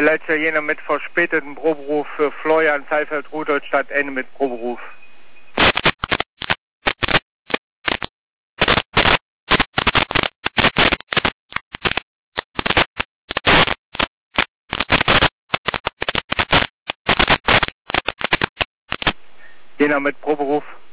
Letzter jener mit verspäteten Proberuf für Florian Seifeld, Rudolstadt, Ende mit Proberuf. Jener mit Proberuf.